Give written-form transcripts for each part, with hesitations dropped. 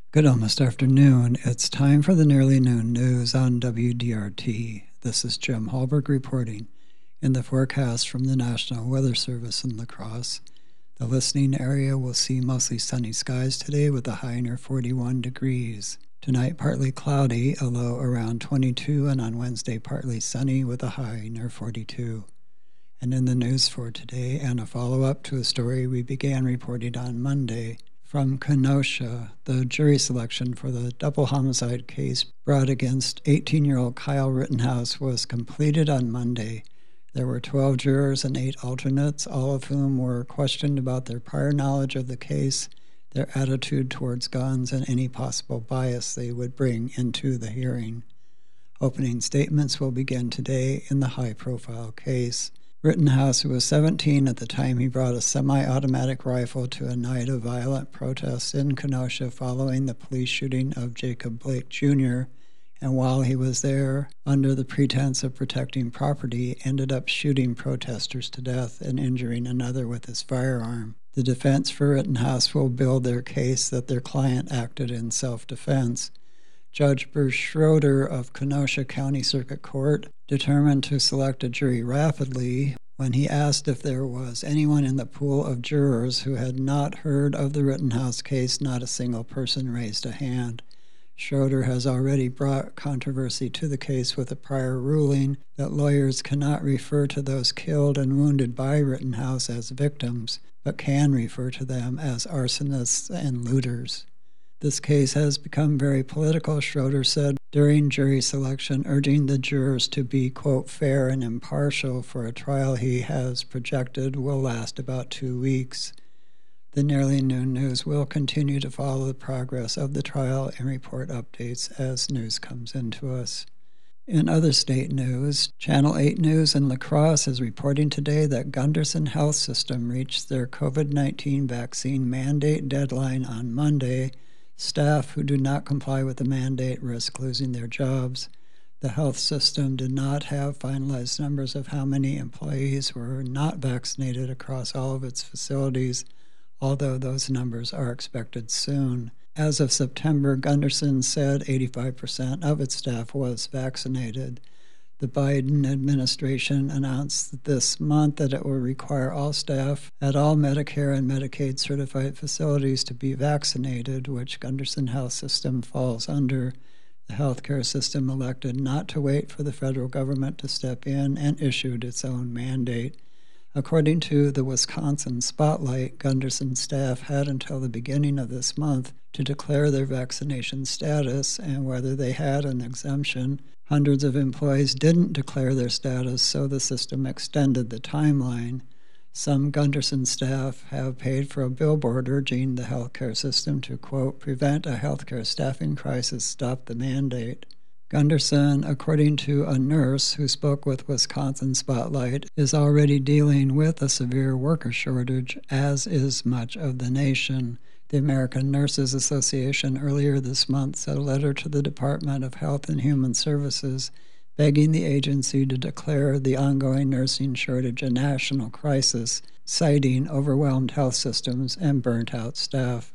Good almost afternoon. It's time for the nearly noon news on WDRT. This is Jim Hallberg reporting. In the forecast from the National Weather Service in La Crosse, the listening area will see mostly sunny skies today with a high near 41 degrees. Tonight, partly cloudy, a low around 22, and on Wednesday, partly sunny with a high near 42. And in the news for today, and a follow-up to a story we began reporting on Monday, from Kenosha, the jury selection for the double homicide case brought against 18-year-old Kyle Rittenhouse was completed on Monday. There were 12 jurors and 8 alternates, all of whom were questioned about their prior knowledge of the case, their attitude towards guns, and any possible bias they would bring into the hearing. Opening statements will begin today in the high-profile case. Rittenhouse, who was 17 at the time he brought a semi-automatic rifle to a night of violent protests in Kenosha following the police shooting of Jacob Blake Jr., and while he was there, under the pretense of protecting property, ended up shooting protesters to death and injuring another with his firearm. The defense for Rittenhouse will build their case that their client acted in self-defense. Judge Bruce Schroeder of Kenosha County Circuit Court determined to select a jury rapidly when he asked if there was anyone in the pool of jurors who had not heard of the Rittenhouse case. Not a single person raised a hand. Schroeder has already brought controversy to the case with a prior ruling that lawyers cannot refer to those killed and wounded by Rittenhouse as victims, but can refer to them as arsonists and looters. This case has become very political, Schroeder said during jury selection, urging the jurors to be, quote, fair and impartial for a trial he has projected will last about 2 weeks. The Nearly Noon News will continue to follow the progress of the trial and report updates as news comes into us. In other state news, Channel 8 News in La Crosse is reporting today that Gunderson Health System reached their COVID-19 vaccine mandate deadline on Monday. Staff who do not comply with the mandate risk losing their jobs. The health system did not have finalized numbers of how many employees were not vaccinated across all of its facilities, although those numbers are expected soon. As of September, Gunderson said 85% of its staff was vaccinated. The Biden administration announced this month that it will require all staff at all Medicare and Medicaid certified facilities to be vaccinated, which Gunderson Health System falls under. The healthcare system elected not to wait for the federal government to step in and issued its own mandate. According to the Wisconsin Spotlight, Gunderson staff had until the beginning of this month to declare their vaccination status and whether they had an exemption. Hundreds of employees didn't declare their status, so the system extended the timeline. Some Gunderson staff have paid for a billboard urging the healthcare system to, quote, prevent a healthcare staffing crisis, stop the mandate. Gunderson, according to a nurse who spoke with Wisconsin Spotlight, is already dealing with a severe worker shortage, as is much of the nation. The American Nurses Association earlier this month sent a letter to the Department of Health and Human Services begging the agency to declare the ongoing nursing shortage a national crisis, citing overwhelmed health systems and burnt-out staff.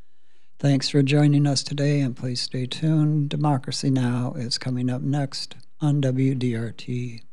Thanks for joining us today, and please stay tuned. Democracy Now! Is coming up next on WDRT.